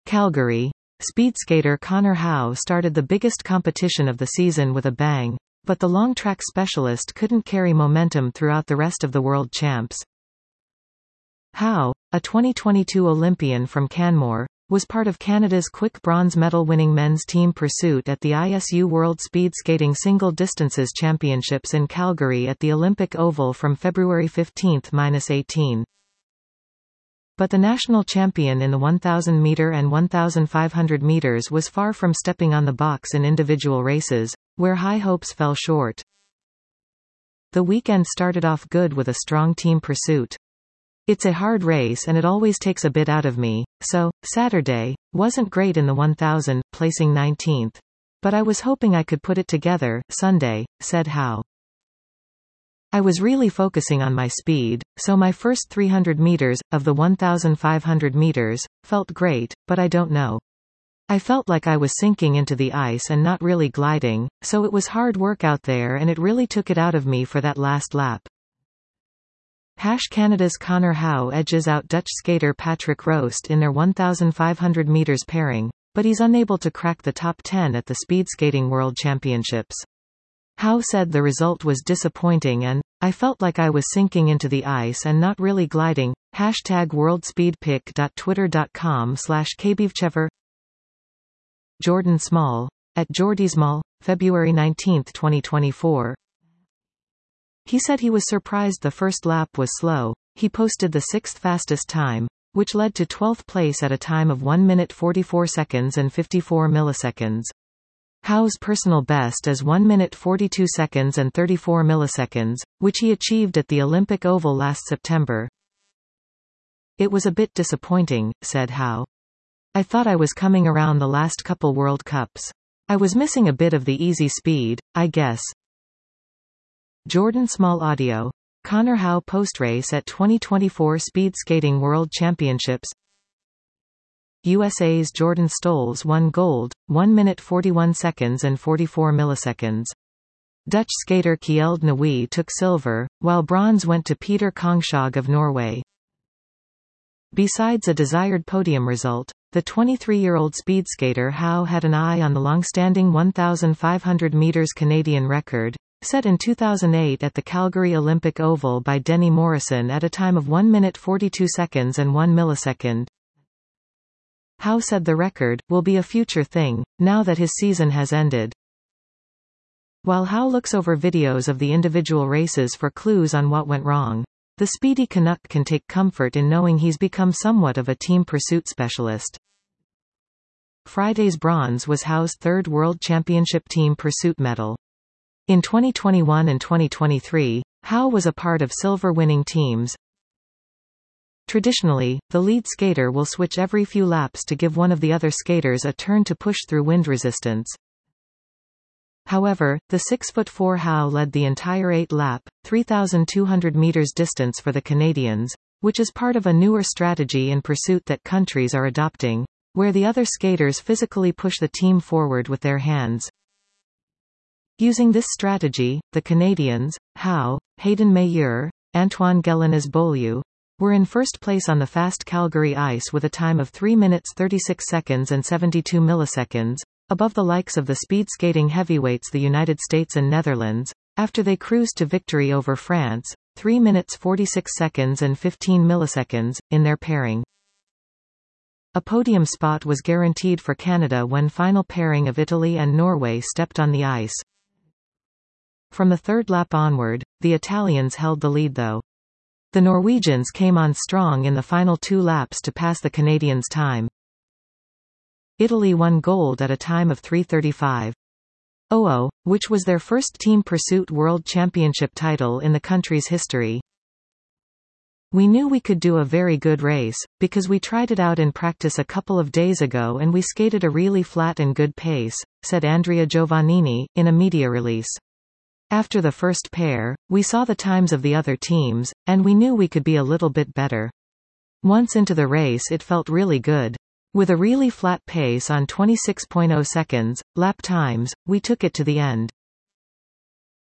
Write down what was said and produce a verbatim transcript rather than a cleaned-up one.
Calgary. Speedskater Connor Howe started the biggest competition of the season with a bang, but the long-track specialist couldn't carry momentum throughout the rest of the World Champs. Howe, a twenty twenty-two Olympian from Canmore, was part of Canada's quick bronze medal-winning men's team pursuit at the I S U World Speed Skating Single Distances Championships in Calgary at the Olympic Oval from February fifteenth to eighteenth. But the national champion in the one thousand meter and one thousand five hundred meters was far from stepping on the box in individual races, where high hopes fell short. The weekend started off good with a strong team pursuit. It's a hard race and it always takes a bit out of me, so, Saturday, wasn't great in the one thousand, placing nineteenth. But I was hoping I could put it together, Sunday, said Howe. I was really focusing on my speed, so my first three hundred meters, of the one thousand five hundred meters, felt great, but I don't know. I felt like I was sinking into the ice and not really gliding, so it was hard work out there and it really took it out of me for that last lap. Hash Canada's Connor Howe edges out Dutch skater Patrick Roost in their one thousand five hundred meters pairing, but he's unable to crack the top ten at the Speed Skating World Championships. Howe said the result was disappointing and, I felt like I was sinking into the ice and not really gliding. Hashtag worldspeedpic.twitter.com slash kbvchever. Jordan Small. At JordySmall, February nineteenth twenty twenty-four. He said he was surprised the first lap was slow. He posted the sixth fastest time, which led to twelfth place at a time of one minute forty-four seconds and fifty-four milliseconds. Howe's personal best is one minute forty-two seconds and thirty-four milliseconds, which he achieved at the Olympic Oval last September. It was a bit disappointing, said Howe. I thought I was coming around the last couple World Cups. I was missing a bit of the easy speed, I guess. Jordan Small Audio. Connor Howe post-race at twenty twenty-four Speed Skating World Championships. U S A's Jordan Stolz won gold, one minute forty-one seconds and forty-four milliseconds. Dutch skater Kjeld Nui took silver, while bronze went to Peter Kongshaug of Norway. Besides a desired podium result, the twenty-three-year-old speed skater Howe had an eye on the long-standing one thousand five hundred meters Canadian record, set in two thousand eight at the Calgary Olympic Oval by Denny Morrison at a time of one minute forty-two seconds and one millisecond. Howe said the record will be a future thing, now that his season has ended. While Howe looks over videos of the individual races for clues on what went wrong, the speedy Canuck can take comfort in knowing he's become somewhat of a team pursuit specialist. Friday's bronze was Howe's third World Championship team pursuit medal. In twenty twenty-one and twenty twenty-three, Howe was a part of silver-winning teams. Traditionally, the lead skater will switch every few laps to give one of the other skaters a turn to push through wind resistance. However, the six foot four Howe led the entire eight-lap, three thousand two hundred meters distance for the Canadians, which is part of a newer strategy in pursuit that countries are adopting, where the other skaters physically push the team forward with their hands. Using this strategy, the Canadians, Howe, Hayden Mayer, Antoine Guélinez-Beaulieu, were in first place on the fast Calgary ice with a time of three minutes thirty-six seconds and seventy-two milliseconds, above the likes of the speed skating heavyweights the United States and Netherlands, after they cruised to victory over France, three minutes forty-six seconds and fifteen milliseconds, in their pairing. A podium spot was guaranteed for Canada when final pairing of Italy and Norway stepped on the ice. From the third lap onward, the Italians held the lead though. The Norwegians came on strong in the final two laps to pass the Canadians' time. Italy won gold at a time of three thirty-five point oh oh, which was their first team pursuit world championship title in the country's history. We knew we could do a very good race, because we tried it out in practice a couple of days ago and we skated a really flat and good pace, said Andrea Giovannini, in a media release. After the first pair, we saw the times of the other teams, and we knew we could be a little bit better. Once into the race it felt really good. With a really flat pace on twenty-six point oh seconds, lap times, we took it to the end.